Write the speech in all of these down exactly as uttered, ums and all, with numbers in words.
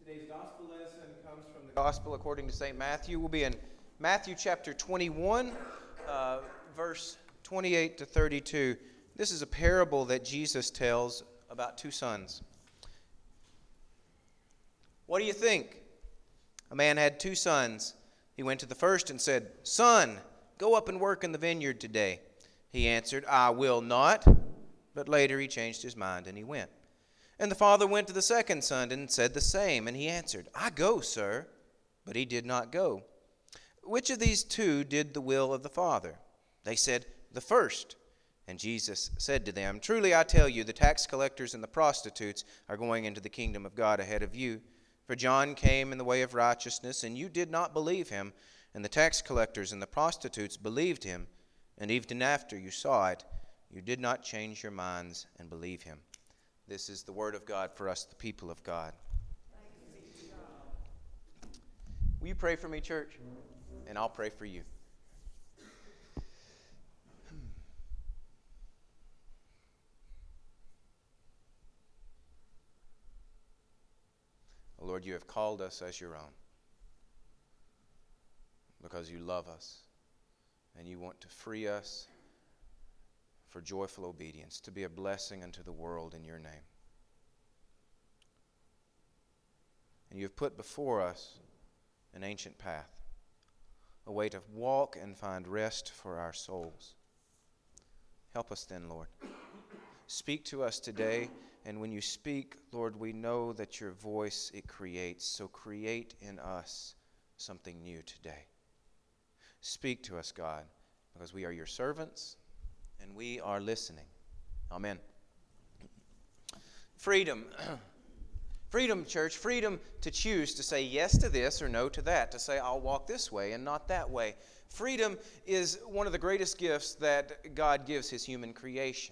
Today's gospel lesson comes from the Gospel according to Saint Matthew. We'll be in Matthew chapter twenty-one, uh, verse twenty-eight to thirty-two. This is a parable that Jesus tells about two sons. What do you think? A man had two sons. He went to the first and said, "Son, go up and work in the vineyard today." He answered, "I will not." But later he changed his mind and he went. And the father went to the second son and said the same. And he answered, "I go, sir." But he did not go. Which of these two did the will of the father? They said, "The first." And Jesus said to them, "Truly I tell you, the tax collectors and the prostitutes are going into the kingdom of God ahead of you. For John came in the way of righteousness, and you did not believe him. And the tax collectors and the prostitutes believed him. And even after you saw it, you did not change your minds and believe him." This is the word of God for us, the people of God. Will you pray for me, church? And I'll pray for you. Oh, Lord, you have called us as your own because you love us and you want to free us for joyful obedience, to be a blessing unto the world in your name. And you have put before us an ancient path, a way to walk and find rest for our souls. Help us then, Lord. Speak to us today, and when you speak, Lord, we know that your voice, it creates. So create in us something new today. Speak to us, God, because we are your servants, and we are listening. Amen. Freedom. Freedom, church. Freedom to choose to say yes to this or no to that. To say, I'll walk this way and not that way. Freedom is one of the greatest gifts that God gives his human creation.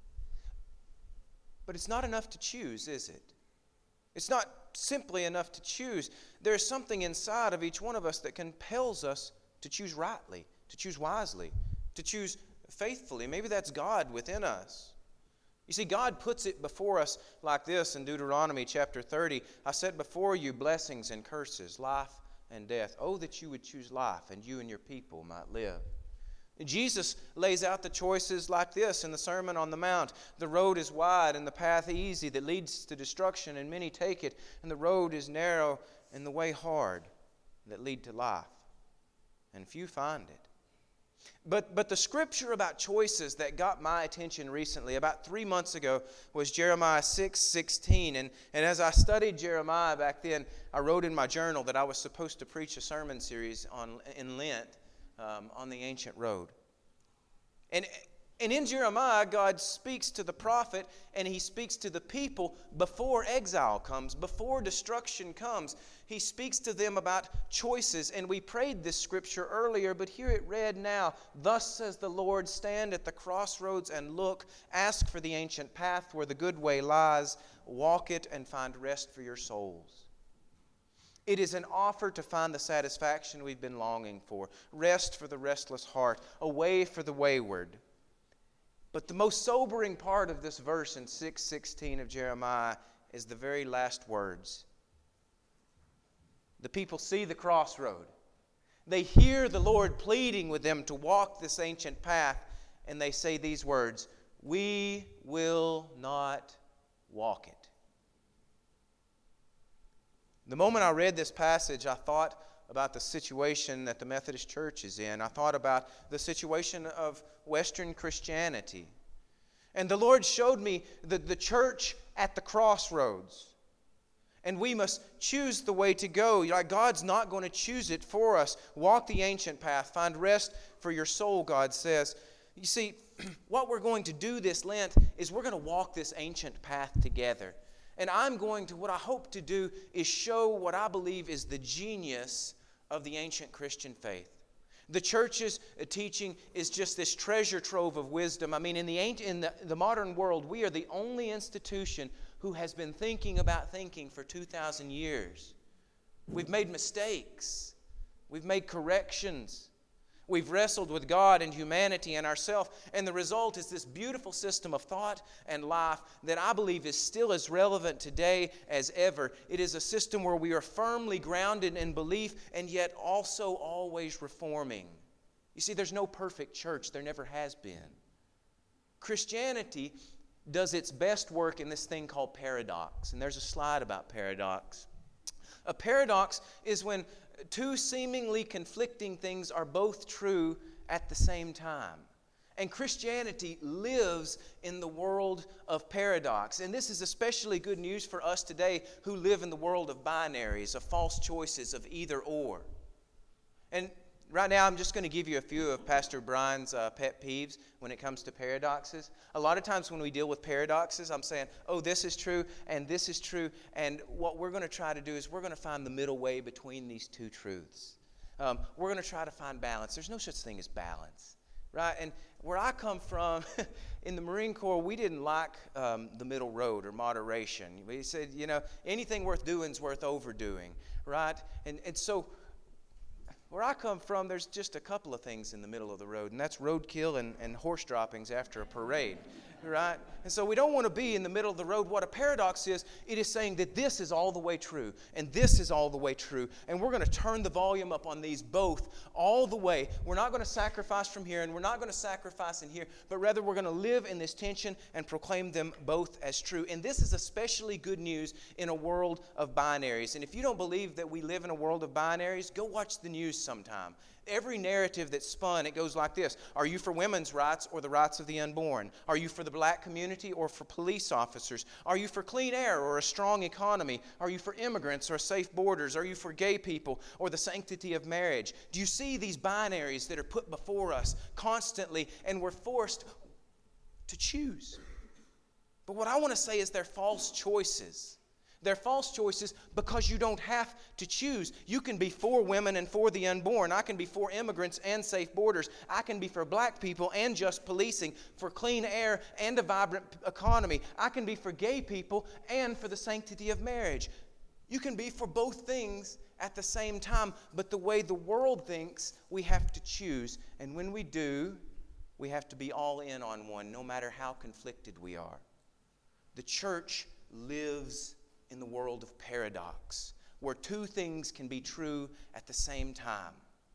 But it's not enough to choose, is it? It's not simply enough to choose. There's something inside of each one of us that compels us to choose rightly, to choose wisely, to choose faithfully. Maybe that's God within us. You see, God puts it before us like this in Deuteronomy chapter thirty. "I set before you blessings and curses, life and death. Oh, that you would choose life and you and your people might live." Jesus lays out the choices like this in the Sermon on the Mount. "The road is wide and the path easy that leads to destruction, and many take it. And the road is narrow and the way hard that lead to life, and few find it." But but the scripture about choices that got my attention recently, about three months ago, was Jeremiah six sixteen. And, and as I studied Jeremiah back then, I wrote in my journal that I was supposed to preach a sermon series on in Lent um, on the ancient road. And, and in Jeremiah, God speaks to the prophet and he speaks to the people before exile comes, before destruction comes. He speaks to them about choices. And we prayed this scripture earlier, but hear it read now. "Thus says the Lord, stand at the crossroads and look. Ask for the ancient path where the good way lies. Walk it and find rest for your souls." It is an offer to find the satisfaction we've been longing for. Rest for the restless heart. A way for the wayward. But the most sobering part of this verse in six sixteen of Jeremiah is the very last words. The people see the crossroad. They hear the Lord pleading with them to walk this ancient path, and they say these words, "We will not walk it." The moment I read this passage, I thought about the situation that the Methodist Church is in. I thought about the situation of Western Christianity. And the Lord showed me the, the church at the crossroads. And we must choose the way to go. Like God's not going to choose it for us. Walk the ancient path. Find rest for your soul, God says. You see, what we're going to do this Lent is we're going to walk this ancient path together. And I'm going to, what I hope to do is show what I believe is the genius of the ancient Christian faith. The church's teaching is just this treasure trove of wisdom. I mean, in the in the, the modern world, we are the only institution who has been thinking about thinking for two thousand years. We've made mistakes. We've made corrections. We've wrestled with God and humanity and ourselves, and the result is this beautiful system of thought and life that I believe is still as relevant today as ever. It is a system where we are firmly grounded in belief and yet also always reforming. You see, there's no perfect church. There never has been. Christianity does its best work in this thing called paradox, and there's a slide about paradox. A paradox is when two seemingly conflicting things are both true at the same time. And Christianity lives in the world of paradox. And this is especially good news for us today who live in the world of binaries, of false choices, of either or. And right now, I'm just going to give you a few of Pastor Brian's uh, pet peeves when it comes to paradoxes. A lot of times when we deal with paradoxes, I'm saying, oh, this is true and this is true. And what we're going to try to do is we're going to find the middle way between these two truths. Um, we're going to try to find balance. There's no such thing as balance, right? And where I come from, in the Marine Corps, we didn't like um, the middle road or moderation. We said, you know, anything worth doing is worth overdoing, right? And, and so where I come from, there's just a couple of things in the middle of the road, and that's roadkill and, and horse droppings after a parade, right? And so we don't want to be in the middle of the road. What a paradox is, it is saying that this is all the way true, and this is all the way true, and we're going to turn the volume up on these both all the way. We're not going to sacrifice from here, and we're not going to sacrifice in here, but rather we're going to live in this tension and proclaim them both as true. And this is especially good news in a world of binaries. And if you don't believe that we live in a world of binaries, go watch the news sometime. Every narrative that's spun, it goes like this. Are you for women's rights or the rights of the unborn? Are you for the black community or for police officers? Are you for clean air or a strong economy? Are you for immigrants or safe borders? Are you for gay people or the sanctity of marriage? Do you see these binaries that are put before us constantly, and we're forced to choose? But what I want to say is they're false choices. They're false choices because you don't have to choose. You can be for women and for the unborn. I can be for immigrants and safe borders. I can be for black people and just policing, for clean air and a vibrant economy. I can be for gay people and for the sanctity of marriage. You can be for both things at the same time, but the way the world thinks, we have to choose. And when we do, we have to be all in on one, no matter how conflicted we are. The church lives in the world of paradox, where two things can be true at the same time.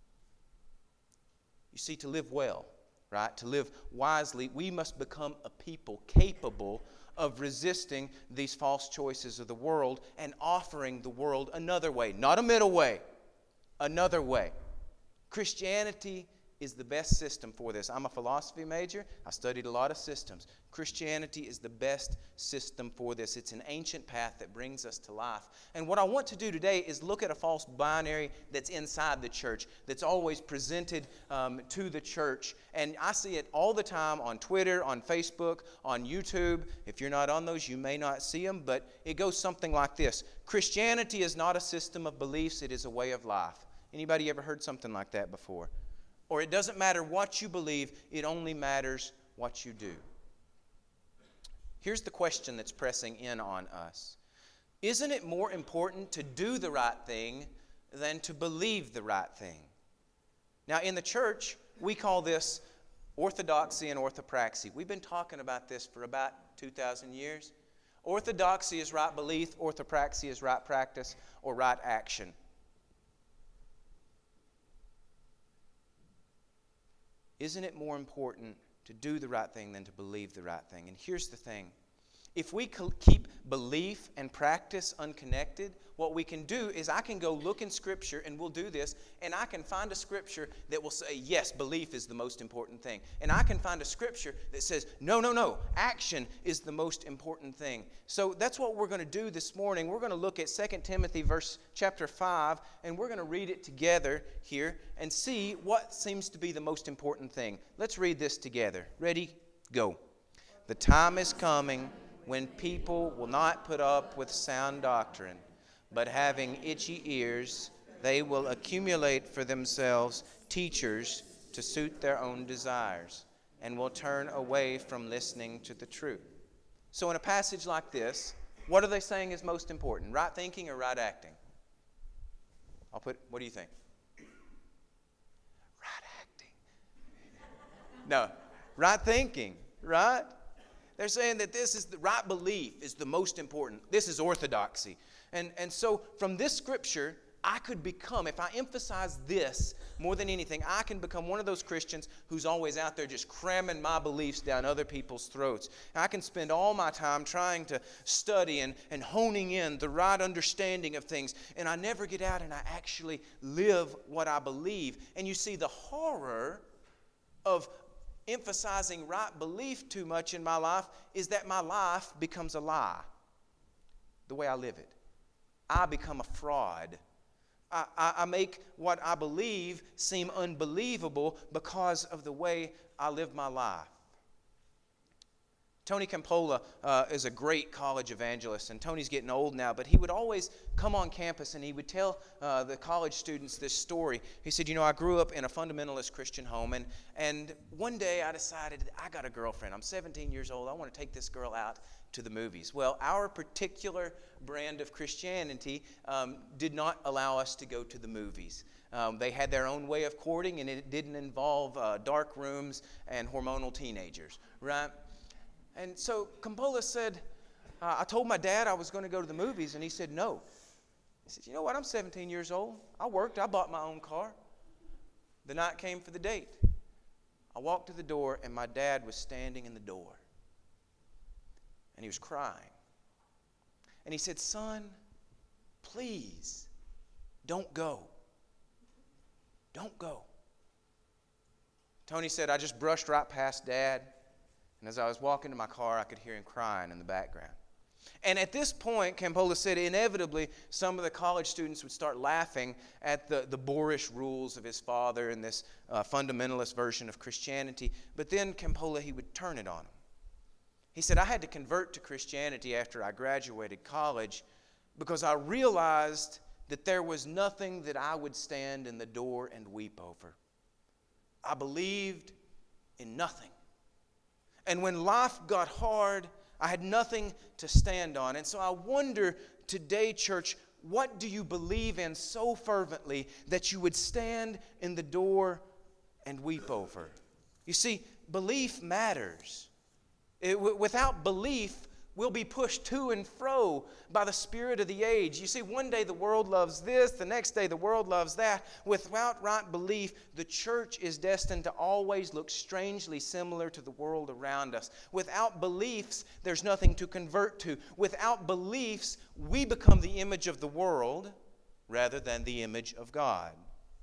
You see, to live well, right, to live wisely, we must become a people capable of resisting these false choices of the world and offering the world another way, not a middle way, another way. Christianity is the best system for this. I'm a philosophy major. I studied a lot of systems. Christianity is the best system for this. It's an ancient path that brings us to life. And what I want to do today is look at a false binary that's inside the church, that's always presented um, to the church. And I see it all the time on Twitter, on Facebook, on YouTube. If you're not on those, you may not see them, but it goes something like this. Christianity is not a system of beliefs, it is a way of life. Anybody ever heard something like that before? Or it doesn't matter what you believe, it only matters what you do. Here's the question that's pressing in on us. Isn't it more important to do the right thing than to believe the right thing? Now, in the church, we call this orthodoxy and orthopraxy. We've been talking about this for about two thousand years. Orthodoxy is right belief, orthopraxy is right practice or right action. Isn't it more important to do the right thing than to believe the right thing? And here's the thing. If we keep belief and practice unconnected, what we can do is I can go look in Scripture, and we'll do this, and I can find a Scripture that will say, yes, belief is the most important thing. And I can find a Scripture that says, no, no, no, action is the most important thing. So that's what we're going to do this morning. We're going to look at Second Timothy verse chapter five, and we're going to read it together here and see what seems to be the most important thing. Let's read this together. Ready? Go. The time is coming when people will not put up with sound doctrine, but having itchy ears, they will accumulate for themselves teachers to suit their own desires, and will turn away from listening to the truth. So in a passage like this, what are they saying is most important? Right thinking or right acting? I'll put, what do you think? Right acting. No, right thinking, right? They're saying that this is the right belief is the most important. This is orthodoxy. And, and so from this scripture, I could become, if I emphasize this more than anything, I can become one of those Christians who's always out there just cramming my beliefs down other people's throats. I can spend all my time trying to study and, and honing in the right understanding of things, and I never get out and I actually live what I believe. And you see, the horror of emphasizing right belief too much in my life is that my life becomes a lie, the way I live it. I become a fraud. I, I, I make what I believe seem unbelievable because of the way I live my life. Tony Campolo uh, is a great college evangelist, and Tony's getting old now, but he would always come on campus and he would tell uh, the college students this story. He said, you know, I grew up in a fundamentalist Christian home, and, and one day I decided, I got a girlfriend. I'm seventeen years old. I want to take this girl out to the movies. Well, our particular brand of Christianity um, did not allow us to go to the movies. Um, they had their own way of courting, and it didn't involve uh, dark rooms and hormonal teenagers, right? And so Campolo said, uh, I told my dad I was going to go to the movies, and he said no. He said, you know what, I'm seventeen years old. I worked, I bought my own car. The night came for the date. I walked to the door, and my dad was standing in the door. And he was crying. And he said, son, please, don't go. Don't go. Tony said, I just brushed right past Dad. And as I was walking to my car, I could hear him crying in the background. And at this point, Campolo said, inevitably, some of the college students would start laughing at the, the boorish rules of his father and this uh, fundamentalist version of Christianity. But then Campolo, he would turn it on them. He said, I had to convert to Christianity after I graduated college because I realized that there was nothing that I would stand in the door and weep over. I believed in nothing. And when life got hard, I had nothing to stand on. And so I wonder today, church, what do you believe in so fervently that you would stand in the door and weep over? You see, belief matters. It, w- without belief, we'll be pushed to and fro by the spirit of the age. You see, one day the world loves this, the next day the world loves that. Without right belief, the church is destined to always look strangely similar to the world around us. Without beliefs, there's nothing to convert to. Without beliefs, we become the image of the world rather than the image of God.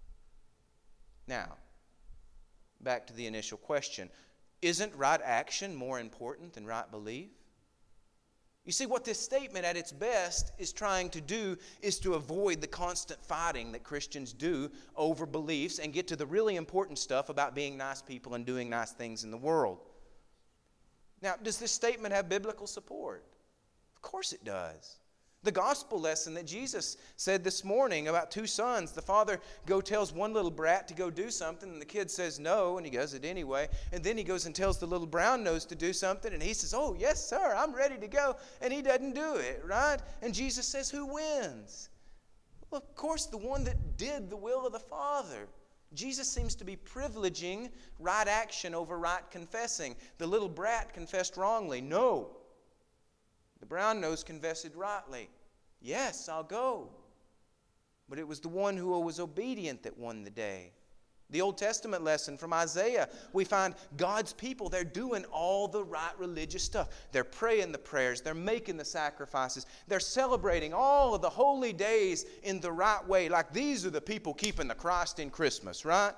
Now, back to the initial question. Isn't right action more important than right belief? You see, what this statement at its best is trying to do is to avoid the constant fighting that Christians do over beliefs and get to the really important stuff about being nice people and doing nice things in the world. Now, does this statement have biblical support? Of course it does. The gospel lesson that Jesus said this morning about two sons. The father go tells one little brat to go do something, and the kid says no, and he does it anyway. And then he goes and tells the little brown nose to do something, and he says, oh, yes, sir, I'm ready to go. And he doesn't do it, right? And Jesus says, who wins? Well, of course, the one that did the will of the Father. Jesus seems to be privileging right action over right confessing. The little brat confessed wrongly. No. The brown nose confessed rightly. Yes, I'll go. But it was the one who was obedient that won the day. The Old Testament lesson from Isaiah, we find God's people, they're doing all the right religious stuff. They're praying the prayers. They're making the sacrifices. They're celebrating all of the holy days in the right way. Like these are the people keeping the Christ in Christmas, right?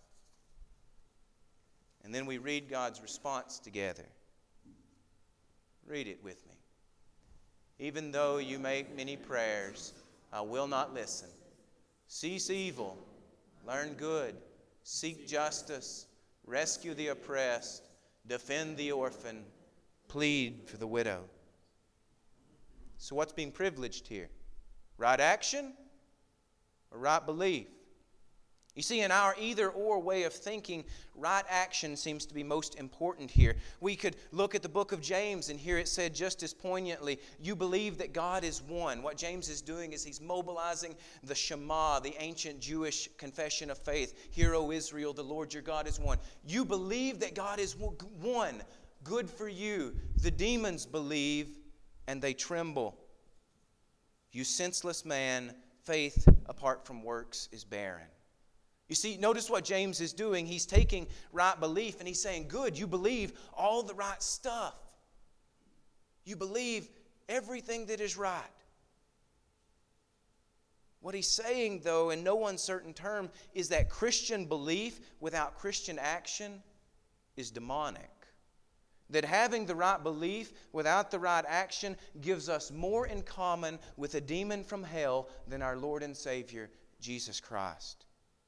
And then we read God's response together. Read it with me. Even though you make many prayers, I will not listen. Cease evil, learn good, seek justice, rescue the oppressed, defend the orphan, plead for the widow. So what's being privileged here? Right action or right belief? You see, in our either-or way of thinking, right action seems to be most important here. We could look at the book of James and hear it said just as poignantly, you believe that God is one. What James is doing is he's mobilizing the Shema, the ancient Jewish confession of faith. Hear, O Israel, the Lord your God is one. You believe that God is one. Good for you. The demons believe and they tremble. You senseless man, faith apart from works is barren. You see, notice what James is doing. He's taking right belief and he's saying, good, you believe all the right stuff. You believe everything that is right. What he's saying, though, in no uncertain term, is that Christian belief without Christian action is demonic. That having the right belief without the right action gives us more in common with a demon from hell than our Lord and Savior, Jesus Christ.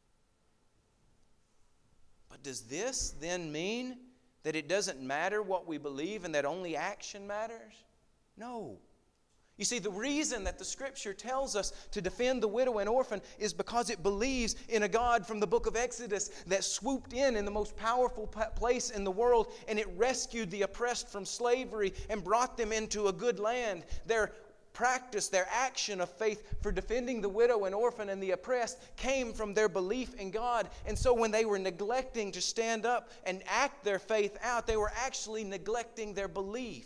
But does this then mean that it doesn't matter what we believe and that only action matters? No. You see, the reason that the Scripture tells us to defend the widow and orphan is because it believes in a God from the book of Exodus that swooped in in the most powerful place in the world and it rescued the oppressed from slavery and brought them into a good land. Their practice, their action of faith for defending the widow and orphan and the oppressed came from their belief in God. And so when they were neglecting to stand up and act their faith out, they were actually neglecting their belief.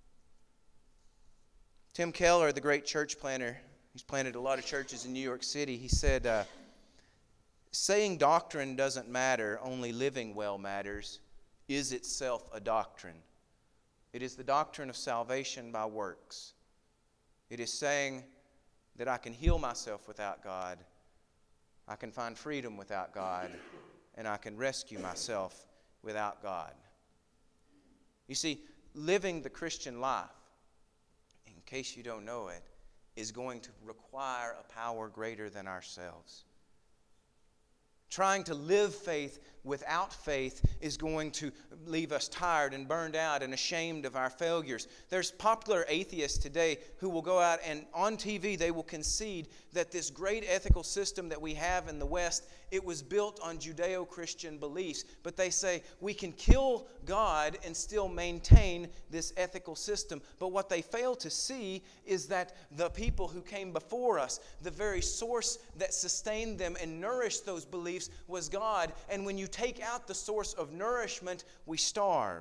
Tim Keller, the great church planter, he's planted a lot of churches in New York City. He said, uh, saying doctrine doesn't matter, only living well matters, is itself a doctrine. It is the doctrine of salvation by works. It is saying that I can heal myself without God, I can find freedom without God, and I can rescue myself without God. You see, living the Christian life, in case you don't know it, is going to require a power greater than ourselves. Trying to live faith without faith is going to leave us tired and burned out and ashamed of our failures. There's popular atheists today who will go out and on T V they will concede that this great ethical system that we have in the West, it was built on Judeo-Christian beliefs. But they say we can kill God and still maintain this ethical system. But what they fail to see is that the people who came before us, the very source that sustained them and nourished those beliefs was God. And when you take out the source of nourishment, we starve.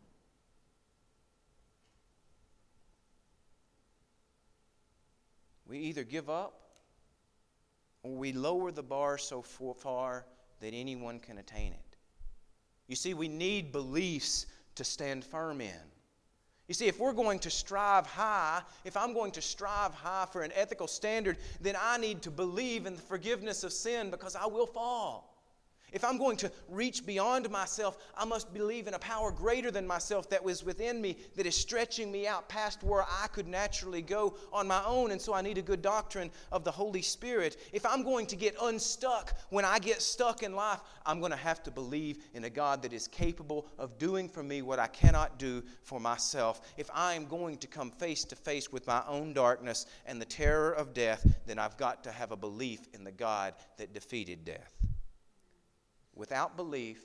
We either give up or we lower the bar so far that anyone can attain it. You see, we need beliefs to stand firm in. You see, if we're going to strive high, if I'm going to strive high for an ethical standard, then I need to believe in the forgiveness of sin because I will fall. If I'm going to reach beyond myself, I must believe in a power greater than myself that was within me, that is stretching me out past where I could naturally go on my own. And so I need a good doctrine of the Holy Spirit. If I'm going to get unstuck when I get stuck in life, I'm going to have to believe in a God that is capable of doing for me what I cannot do for myself. If I am going to come face to face with my own darkness and the terror of death, then I've got to have a belief in the God that defeated death. Without belief,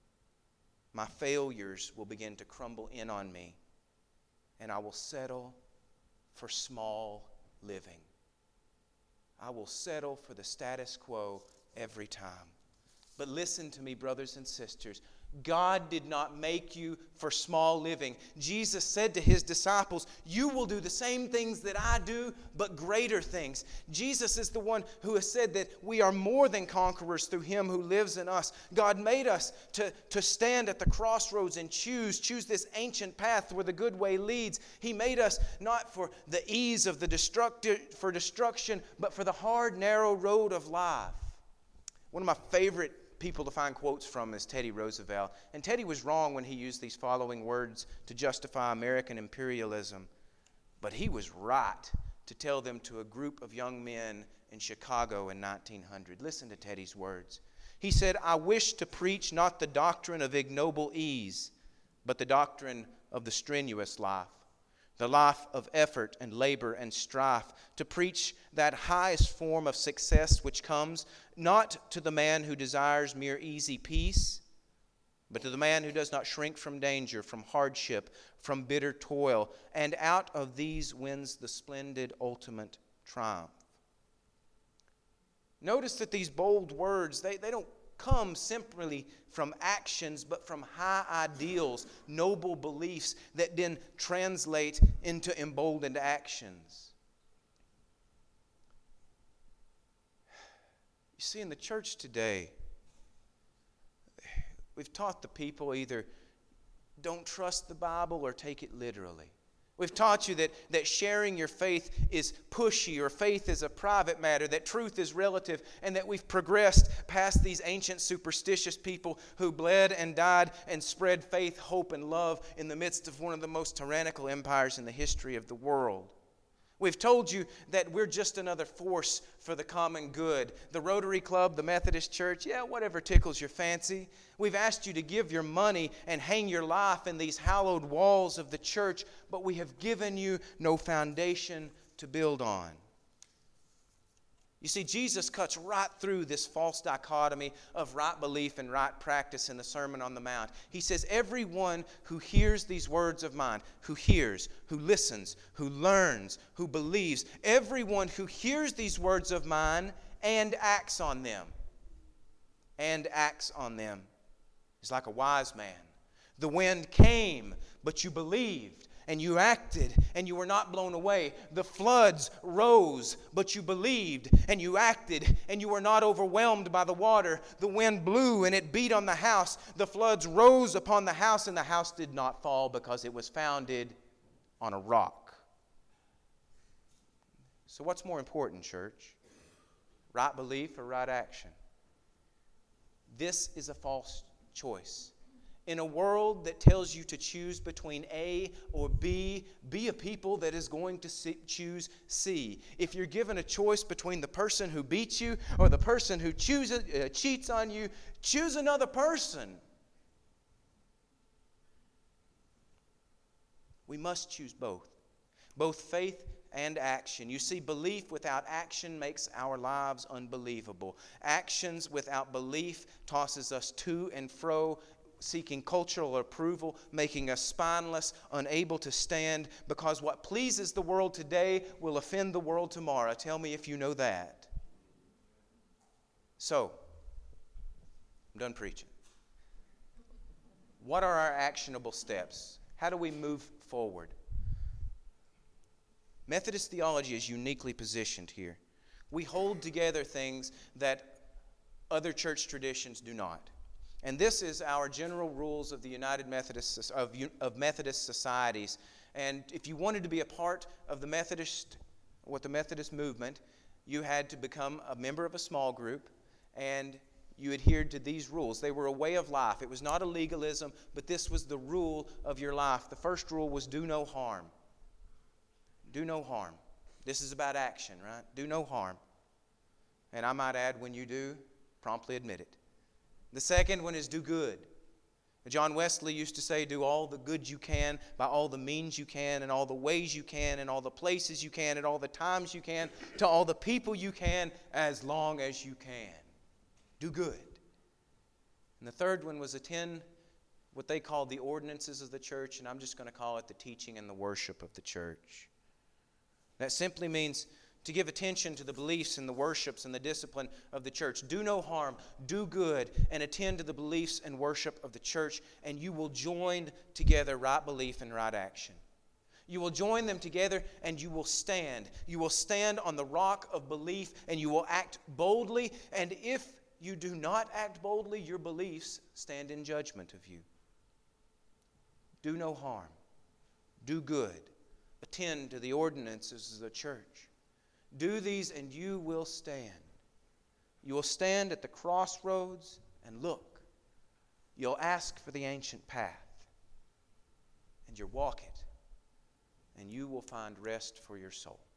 my failures will begin to crumble in on me, and I will settle for small living. I will settle for the status quo every time. But listen to me, brothers and sisters. God did not make you for small living. Jesus said to his disciples, you will do the same things that I do, but greater things. Jesus is the one who has said that we are more than conquerors through him who lives in us. God made us to, to stand at the crossroads and choose, choose this ancient path where the good way leads. He made us not for the ease of the destructive, for destruction, but for the hard, narrow road of life. One of my favorite people to find quotes from is Teddy Roosevelt. And Teddy was wrong when he used these following words to justify American imperialism. But he was right to tell them to a group of young men in Chicago in nineteen hundred. Listen to Teddy's words. He said, I wish to preach not the doctrine of ignoble ease, but the doctrine of the strenuous life. the life of effort and labor and strife, to preach that highest form of success which comes not to the man who desires mere easy peace, but to the man who does not shrink from danger, from hardship, from bitter toil, and out of these wins the splendid ultimate triumph. Notice that these bold words, they, they don't come simply from actions, but from high ideals, noble beliefs that then translate into emboldened actions. You see, in the church today, we've taught the people either don't trust the Bible or take it literally. We've taught you that, that sharing your faith is pushy, or faith is a private matter, that truth is relative, and that we've progressed past these ancient superstitious people who bled and died and spread faith, hope, and love in the midst of one of the most tyrannical empires in the history of the world. We've told you that we're just another force for the common good. The Rotary Club, the Methodist Church, yeah, whatever tickles your fancy. We've asked you to give your money and hang your life in these hallowed walls of the church, but we have given you no foundation to build on. You see, Jesus cuts right through this false dichotomy of right belief and right practice in the Sermon on the Mount. He says, everyone who hears these words of mine, who hears, who listens, who learns, who believes, everyone who hears these words of mine and acts on them, and acts on them, is like a wise man. The wind came, but you believed, and you acted, and you were not blown away. The floods rose, but you believed, and you acted, and you were not overwhelmed by the water. The wind blew, and it beat on the house. The floods rose upon the house, and the house did not fall because it was founded on a rock. So what's more important, church? Right belief or right action? This is a false choice. In a world that tells you to choose between A or B, be a people that is going to see, choose C. If you're given a choice between the person who beats you or the person who chooses, uh, cheats on you, choose another person. We must choose both. Both faith and action. You see, belief without action makes our lives unbelievable. Actions without belief tosses us to and fro, seeking cultural approval, making us spineless, unable to stand, because what pleases the world today will offend the world tomorrow. Tell me if you know that. So, I'm done preaching. What are our actionable steps? How do we move forward? Methodist theology is uniquely positioned here. We hold together things that other church traditions do not. And this is our general rules of the United Methodist of, of Methodist societies. And if you wanted to be a part of the Methodist, what the Methodist movement, you had to become a member of a small group, and you adhered to these rules. They were a way of life. It was not a legalism, but this was the rule of your life. The first rule was do no harm. Do no harm. This is about action, right? Do no harm. And I might add, when you do, promptly admit it. The second one is do good. John Wesley used to say, do all the good you can by all the means you can, and all the ways you can, and all the places you can, and all the times you can, to all the people you can, as long as you can. Do good. And the third one was attend what they called the ordinances of the church, and I'm just going to call it the teaching and the worship of the church. That simply means to give attention to the beliefs and the worships and the discipline of the church. Do no harm, do good, and attend to the beliefs and worship of the church, and you will join together right belief and right action. You will join them together, and you will stand. You will stand on the rock of belief, and you will act boldly, and if you do not act boldly, your beliefs stand in judgment of you. Do no harm, do good, attend to the ordinances of the church. Do these and you will stand. You will stand at the crossroads and look. You'll ask for the ancient path. And you'll walk it. And you will find rest for your soul.